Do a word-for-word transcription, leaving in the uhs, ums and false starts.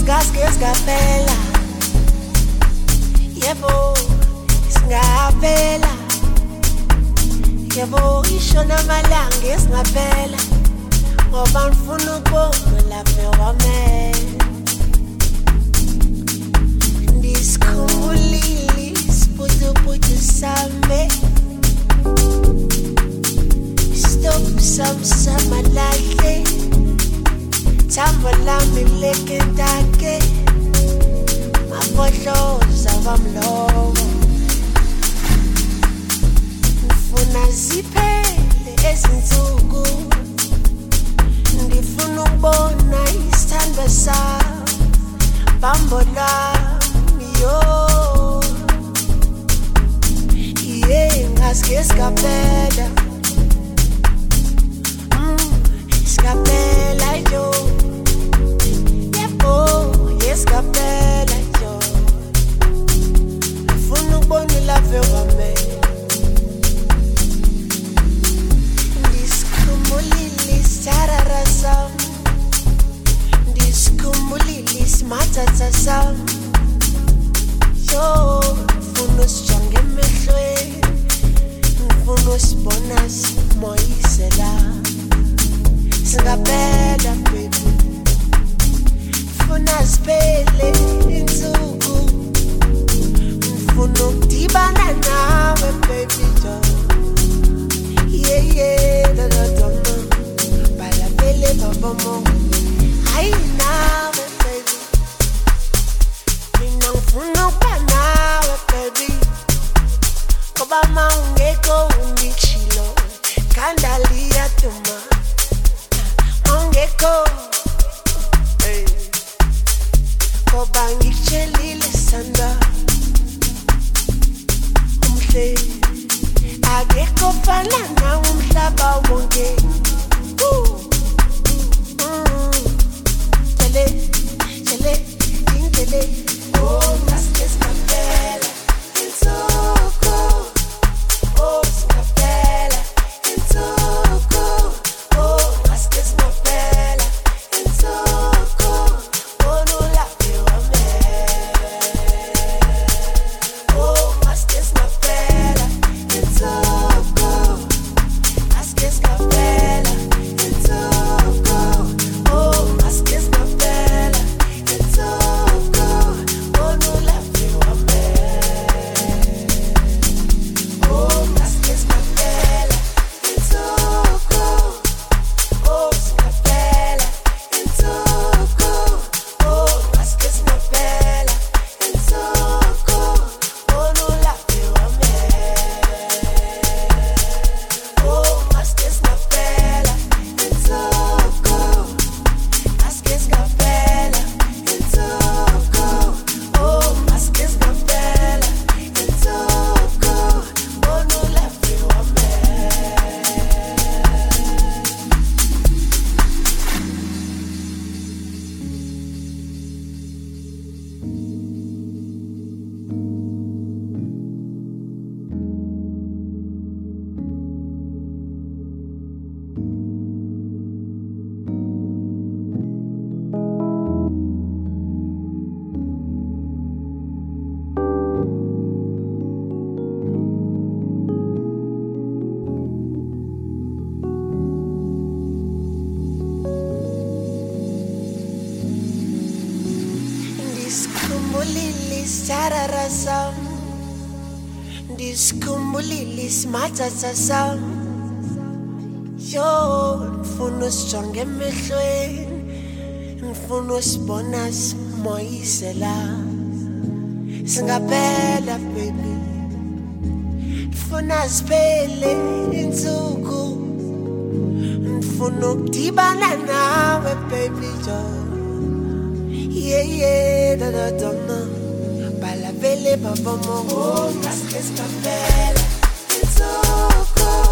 Gaske skaphela yebo singaphela yebo isho namalanga esingaphela ngoba ngifuna ukubona lapha wami ndisikhumbulile isiputuputu sami stop samsama lahle thambo lami lekentake mafohloza wamlomo ngifuna ziphele ezinsuku ngifuna ukubona isithando sami bambo lami yo yeah ngaske skaphela mm skaphela yo oh yes skaphela yo ngifuna ukubona love wami ndisikhumbulile sarara sami ndisikhumbulile simathatha sami yo ngifuna usijonge emehlweni ngifuna usibona simoyisela singaphela baby ngifuna siphele insuku ngifuna ukudibana nawe baby doll yeah yeah da da da da balabele babomo hayi nawe baby mina ngifuna ukuba nawe baby ngoba ma ungekho undichilo kandalia tuma ungekho ngoba ngitshelile sanda umhle akekho fana nawe umhlaba wonke chele chele ingele oh ngaske skaphela insuku oh skaphela insuku oh ngaske skaphela insuku oh no la sarara sam ndisikhumbulile simathatha sam yo ngifuna usijonge emehlweni ngifuna usibona simoyisela singaphela baby ngifuna siphele insuku ngifuna ukudibana nawe baby doll yeah yeah da da da da balabele babomo oh ngaske skaphela insuku